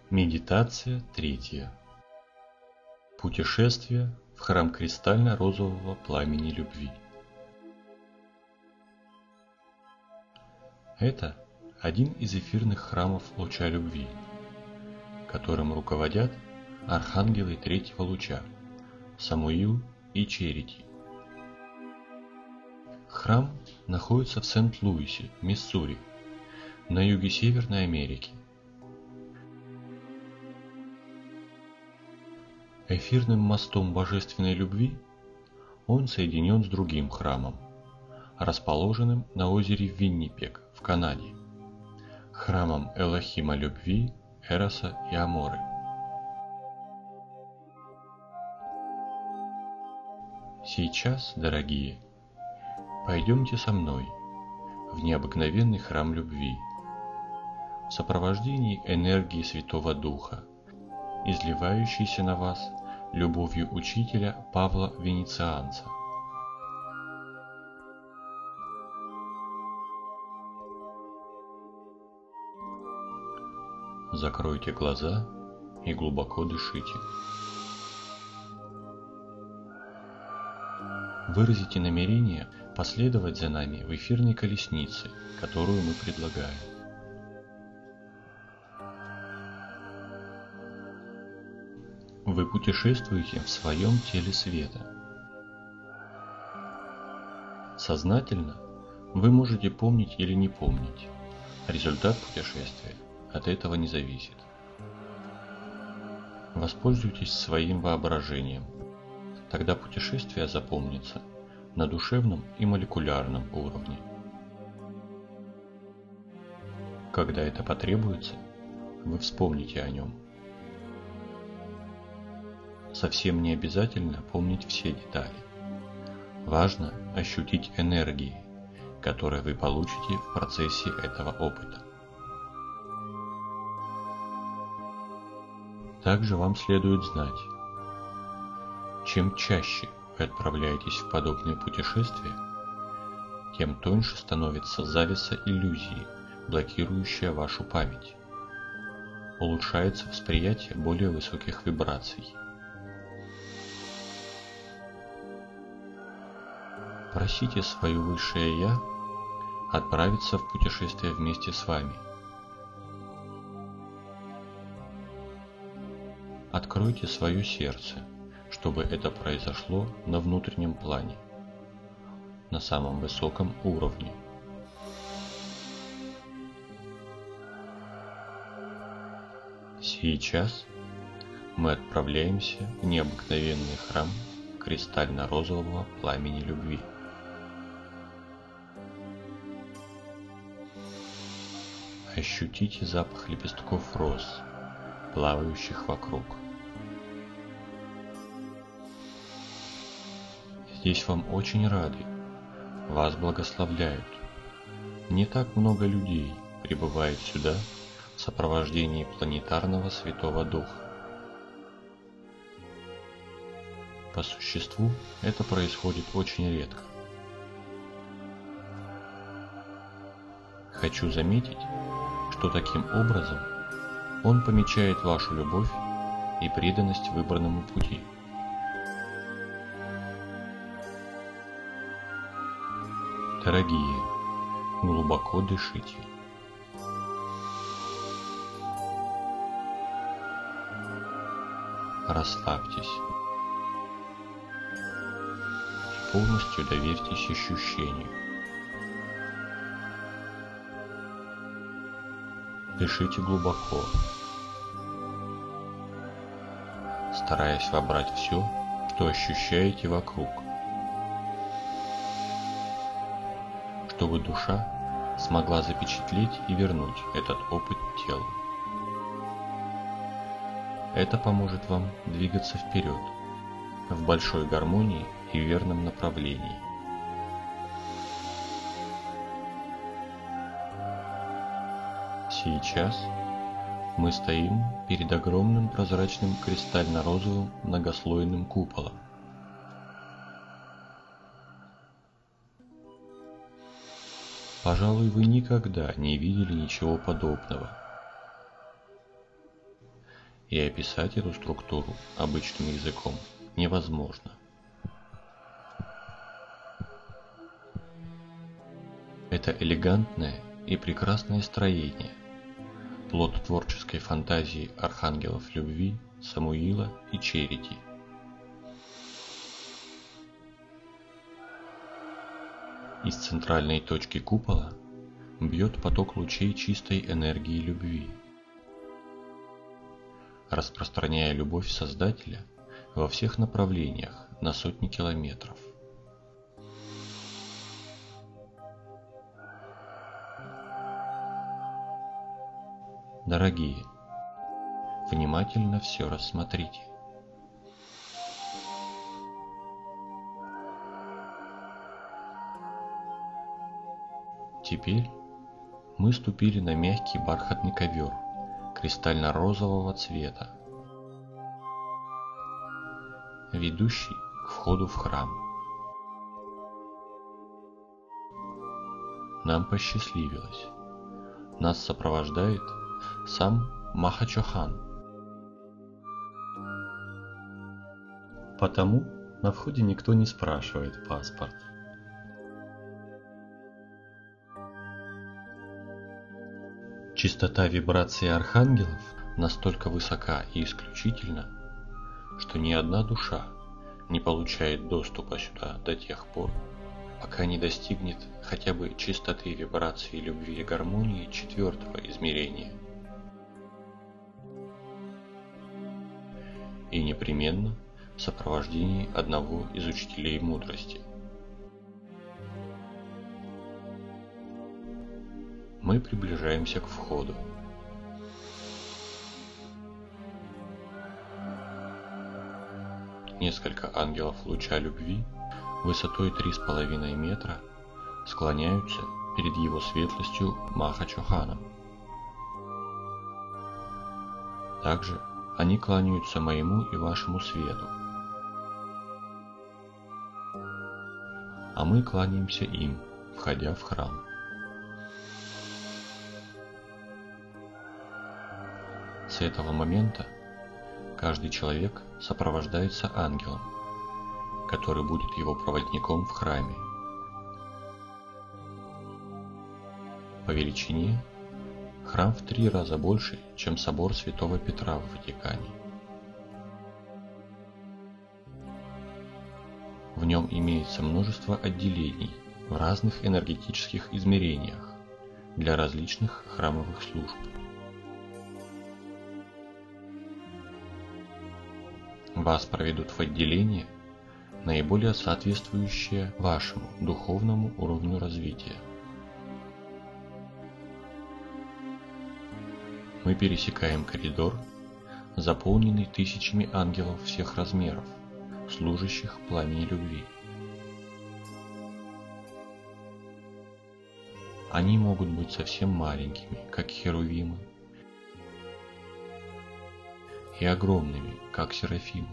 Медитация третья. Путешествие в храм кристально-розового пламени любви. Это один из эфирных храмов луча любви, которым руководят архангелы третьего луча Самуил и Черити. Храм находится в Сент-Луисе, Миссури, на юге Северной Америки. Эфирным мостом божественной любви он соединен с другим храмом, расположенным на озере Виннипег в Канаде, храмом Элохима любви, Эроса и Аморы. Сейчас, дорогие, пойдемте со мной в необыкновенный храм любви, в сопровождении энергии Святого Духа, изливающейся на вас любовью учителя Павла Венецианца. Закройте глаза и глубоко дышите. Выразите намерение последовать за нами в эфирной колеснице, которую мы предлагаем. Вы путешествуете в своем теле света. Сознательно вы можете помнить или не помнить. Результат путешествия от этого не зависит. Воспользуйтесь своим воображением. Тогда путешествие запомнится на душевном и молекулярном уровне. Когда это потребуется, вы вспомните о нем. Совсем не обязательно помнить все детали. Важно ощутить энергии, которые вы получите в процессе этого опыта. Также вам следует знать, чем чаще вы отправляетесь в подобные путешествия, тем тоньше становится завеса иллюзии, блокирующая вашу память. Улучшается восприятие более высоких вибраций. Просите свое высшее Я отправиться в путешествие вместе с вами. Откройте свое сердце, чтобы это произошло на внутреннем плане, на самом высоком уровне. Сейчас мы отправляемся в необыкновенный храм кристально-розового пламени любви. Ощутите запах лепестков роз, плавающих вокруг. Здесь вам очень рады, вас благословляют. Не так много людей прибывает сюда в сопровождении планетарного Святого Духа. По существу это происходит очень редко. Хочу заметить, что таким образом он помечает вашу любовь и преданность выбранному пути. Дорогие, глубоко дышите. Расслабьтесь и полностью доверьтесь ощущению. Дышите глубоко, стараясь вобрать все, что ощущаете вокруг, чтобы душа смогла запечатлеть и вернуть этот опыт телу. Это поможет вам двигаться вперед, в большой гармонии и верном направлении. Сейчас мы стоим перед огромным прозрачным кристально-розовым многослойным куполом. Пожалуй, вы никогда не видели ничего подобного. и описать эту структуру обычным языком невозможно. Это элегантное и прекрасное строение, плод творческой фантазии архангелов любви Самуила и Черити. Из центральной точки купола бьет поток лучей чистой энергии любви, распространяя любовь Создателя во всех направлениях на сотни километров. Дорогие, внимательно все рассмотрите. Теперь мы ступили на мягкий бархатный ковер кристально-розового цвета, ведущий к входу в храм. Нам посчастливилось. Нас сопровождает сам Махачохан. Потому на входе никто не спрашивает паспорт. Частота вибраций архангелов настолько высока и исключительна, что ни одна душа не получает доступа сюда до тех пор, пока не достигнет хотя бы частоты вибрации любви и гармонии 4-го измерения. И непременно в сопровождении одного из учителей мудрости. Мы приближаемся к входу. Несколько ангелов луча любви высотой 3,5 метра склоняются перед его светлостью Махачоханом. Также они кланяются моему и вашему свету, а мы кланяемся им, входя в храм. С этого момента каждый человек сопровождается ангелом, который будет его проводником в храме. По величине храм в 3 раза больше, чем собор Святого Петра в Ватикане. В нем имеется множество отделений в разных энергетических измерениях для различных храмовых служб. Вас проведут в отделение, наиболее соответствующее вашему духовному уровню развития. Мы пересекаем коридор, заполненный тысячами ангелов всех размеров, служащих пламени любви. Они могут быть совсем маленькими, как херувимы, и огромными, как серафимы.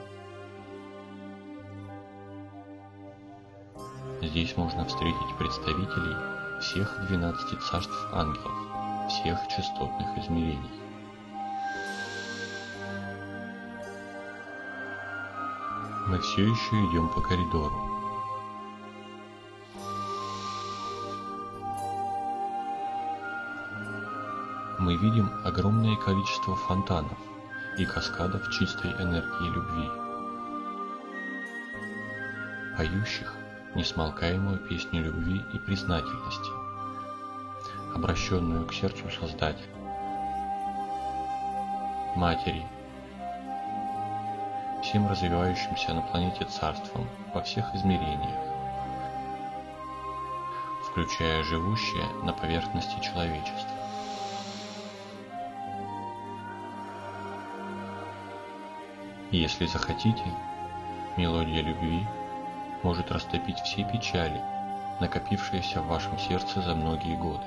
Здесь можно встретить представителей всех 12 царств ангелов, всех частотных измерений. Мы все еще идем по коридору. Мы видим огромное количество фонтанов и каскадов чистой энергии любви, поющих несмолкаемую песню любви и признательности, обращенную к сердцу Создателя, Матери, всем развивающимся на планете царством во всех измерениях, включая живущее на поверхности человечества. Если захотите, мелодия любви может растопить все печали, накопившиеся в вашем сердце за многие годы.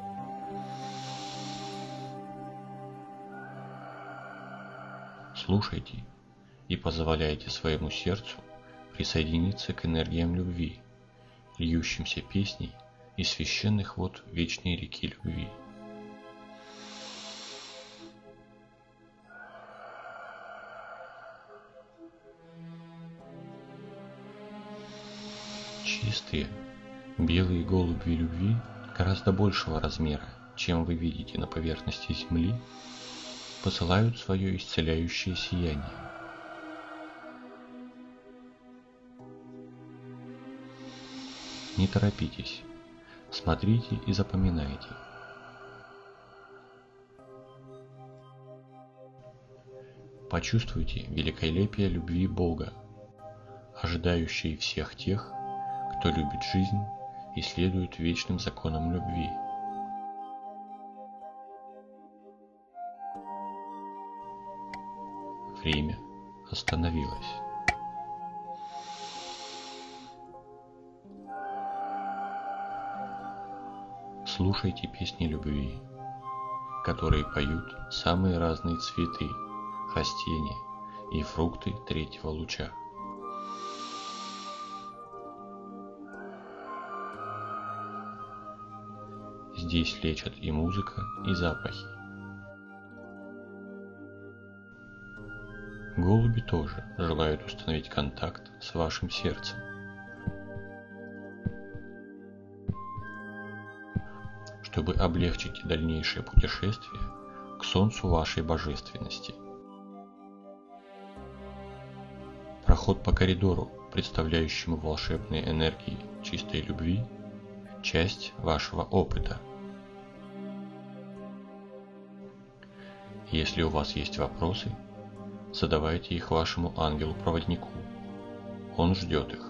Слушайте и позволяйте своему сердцу присоединиться к энергиям любви, льющимся песней из священных вод вечной реки любви. сестре, белые голуби любви гораздо большего размера, чем вы видите на поверхности Земли, посылают свое исцеляющее сияние. Не торопитесь, смотрите и запоминайте. Почувствуйте великолепие любви Бога, ожидающей всех тех, кто любит жизнь и следует вечным законам любви. Время остановилось. Слушайте песни любви, которые поют самые разные цветы, растения и фрукты третьего луча. Здесь лечат и музыка, и запахи. Голуби тоже желают установить контакт с вашим сердцем. Чтобы облегчить дальнейшее путешествие к солнцу вашей божественности. Проход по коридору, представляющему волшебные энергии чистой любви, часть вашего опыта. Если у вас есть вопросы, задавайте их вашему ангелу-проводнику. Он ждет их.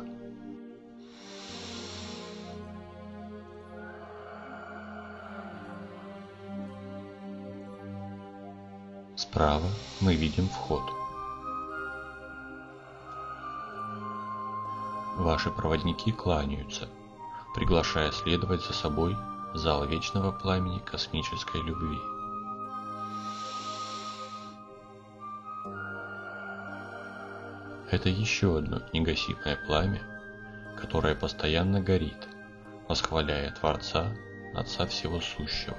Справа мы видим вход. Ваши проводники кланяются, приглашая следовать за собой в зал вечного пламени космической любви. Это еще одно негасимое пламя, которое постоянно горит, восхваляя Творца, Отца Всего Сущего.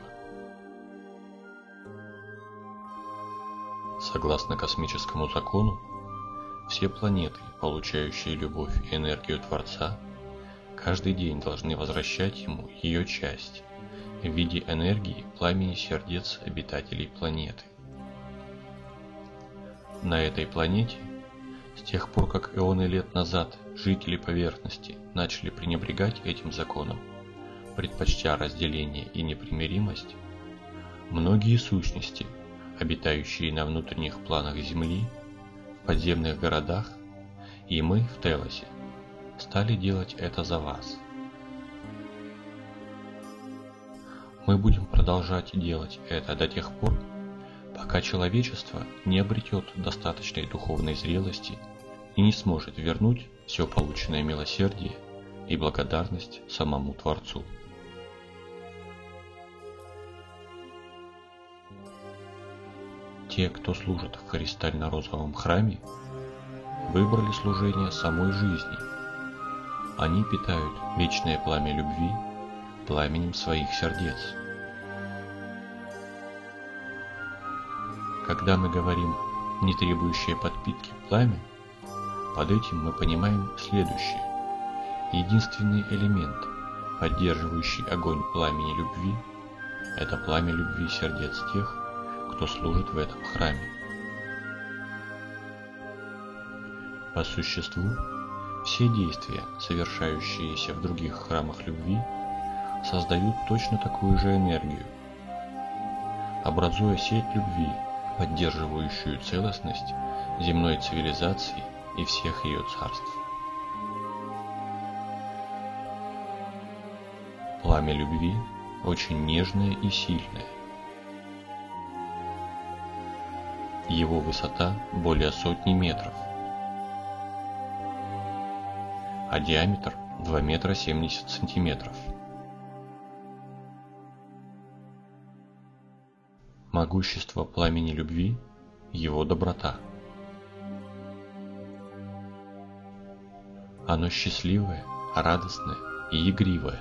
Согласно космическому закону, все планеты, получающие любовь и энергию Творца, каждый день должны возвращать ему ее часть в виде энергии пламени сердец обитателей планеты. На этой планете, с тех пор как эоны лет назад жители поверхности начали пренебрегать этим законом, предпочтя разделение и непримиримость, многие сущности, обитающие на внутренних планах Земли, в подземных городах, и мы в Телосе, стали делать это за вас. Мы будем продолжать делать это до тех пор, пока человечество не обретет достаточной духовной зрелости и не сможет вернуть все полученное милосердие и благодарность самому Творцу. Те, кто служит в кристально-розовом храме, выбрали служение самой жизни. Они питают вечное пламя любви пламенем своих сердец. Когда мы говорим «не требующее подпитки пламя», под этим мы понимаем следующее. Единственный элемент, поддерживающий огонь пламени любви, это пламя любви сердец тех, кто служит в этом храме. По существу, все действия, совершающиеся в других храмах любви, создают точно такую же энергию, образуя сеть любви, поддерживающую целостность земной цивилизации и всех ее царств. Пламя любви очень нежное и сильное. Его высота более 100 метров, а диаметр 2 метра 70 сантиметров. Могущество пламени любви – его доброта. Оно счастливое, радостное и игривое.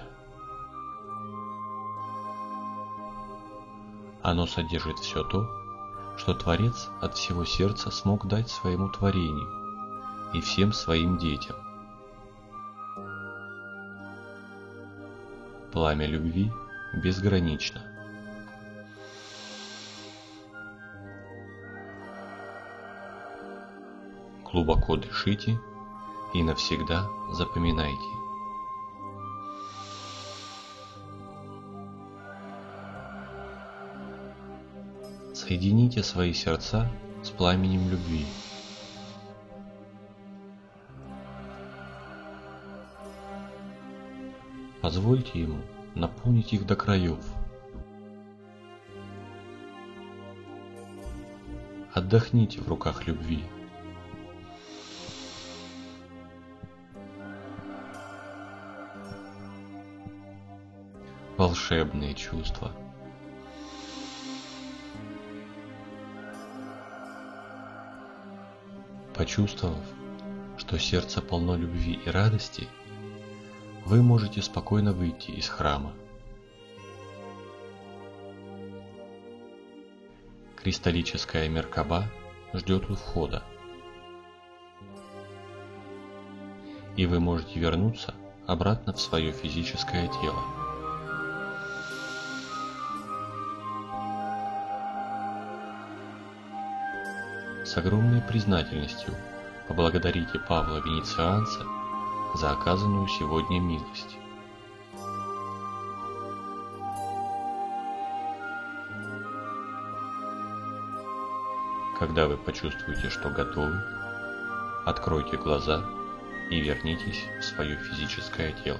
Оно содержит все то, что Творец от всего сердца смог дать своему творению и всем своим детям. пламя любви безгранично. Глубоко дышите и навсегда запоминайте. Соедините свои сердца с пламенем любви. Позвольте ему наполнить их до краев. Отдохните в руках любви. Волшебные чувства. Почувствовав, что сердце полно любви и радости, вы можете спокойно выйти из храма. Кристаллическая Меркаба ждет у входа, и вы можете вернуться обратно в свое физическое тело. С огромной признательностью поблагодарите Павла Венецианца за оказанную сегодня милость. Когда вы почувствуете, что готовы, откройте глаза и вернитесь в свое физическое тело.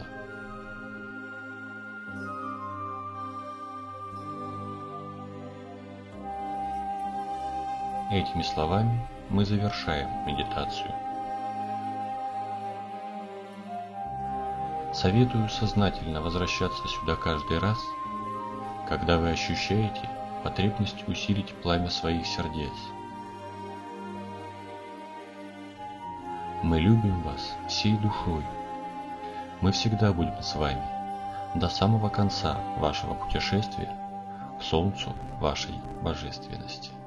Этими словами мы завершаем медитацию. Советую сознательно возвращаться сюда каждый раз, когда вы ощущаете потребность усилить пламя своих сердец. Мы любим вас всей душой. Мы всегда будем с вами до самого конца вашего путешествия к солнцу вашей божественности.